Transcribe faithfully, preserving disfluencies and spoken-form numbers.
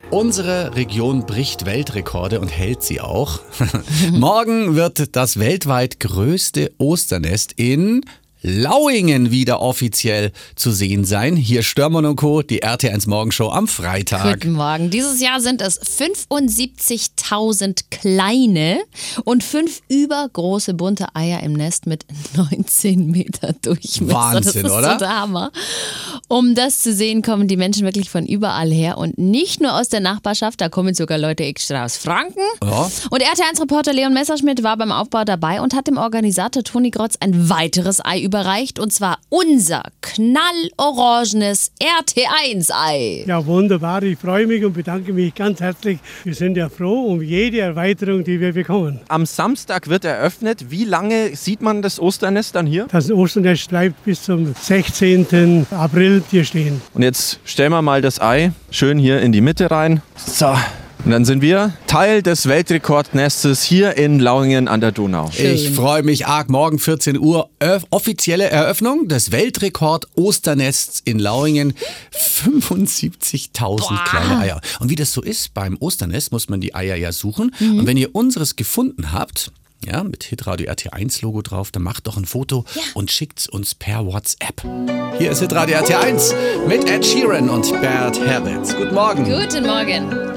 Unsere Region bricht Weltrekorde und hält sie auch. Morgen wird das weltweit größte Osternest in Lauingen wieder offiziell zu sehen sein. Hier Störmann und Co., die R T eins Morgenshow am Freitag. Guten Morgen. Dieses Jahr sind es fünfundsiebzigtausend kleine und fünf übergroße bunte Eier im Nest mit neunzehn Meter Durchmesser. Wahnsinn, das ist oder? So der Hammer. Um das zu sehen, kommen die Menschen wirklich von überall her und nicht nur aus der Nachbarschaft, da kommen sogar Leute extra aus Franken. Ja. Und R T eins-Reporter Leon Messerschmidt war beim Aufbau dabei und hat dem Organisator Toni Grotz ein weiteres Ei überreicht, und zwar unser knallorangenes R T eins Ei. Ja, wunderbar. Ich freue mich und bedanke mich ganz herzlich. Wir sind ja froh um jede Erweiterung, die wir bekommen. Am Samstag wird eröffnet. Wie lange sieht man das Osternest dann hier? Das Osternest bleibt bis zum sechzehnten April hier stehen. Und jetzt stellen wir mal das Ei schön hier in die Mitte rein. So. Und dann sind wir Teil des Weltrekordnestes hier in Lauingen an der Donau. Schön. Ich freue mich arg. Morgen vierzehn Uhr Ö- offizielle Eröffnung des Weltrekord Osternests in Lauingen. fünfundsiebzigtausend kleine Eier. Und wie das so ist, beim Osternest muss man die Eier ja suchen. Mhm. Und wenn ihr unseres gefunden habt, ja, mit Hitradio R T eins Logo drauf, dann macht doch ein Foto Ja. und schickt's uns per WhatsApp. Hier ist Hitradio R T eins mit Ed Sheeran und Bert Herbert. Guten Morgen. Guten Morgen.